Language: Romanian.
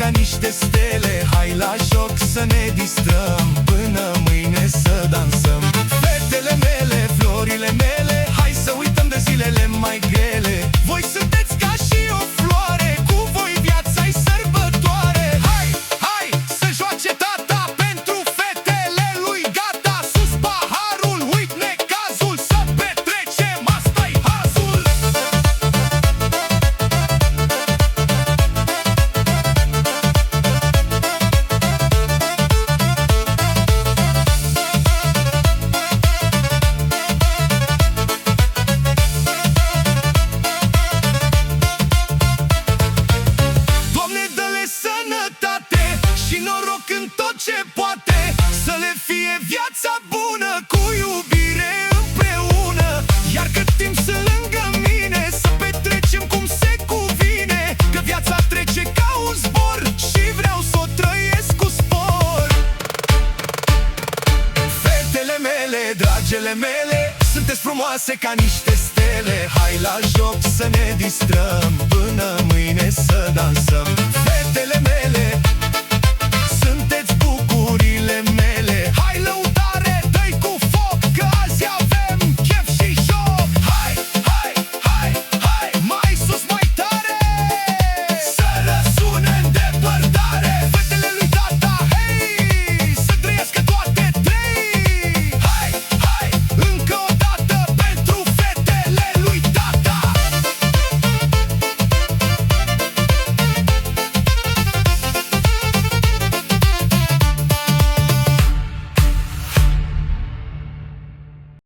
ca niște stele. Hai la joc să ne distrăm, până mâine să dansăm. Fetele mele, florile mele, hai să uităm de zilele mai grele. Voi sunteți ca și o floare, cu voi viața-i sărbătoare. Hai, hai, să joace tata pentru fetele lui gata. Sus paharul, uit necazul, să petrecem, asta-i hazul. Doamne, dă-le sănătate și noroc în tot ce poate, să le fie viața bună, cu iubire împreună. Iar cât timp sunt lângă mine, să petrecem cum se cuvine, că viața trece ca un zbor și vreau să o trăiesc cu spor. Fetele mele, dragele mele, sunteți frumoase ca niște stele. Hai la joc să ne distrăm, până mâine să dansăm.